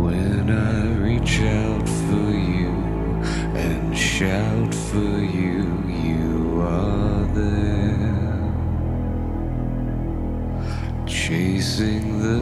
When I reach out for you and shout for you, you are there, chasing the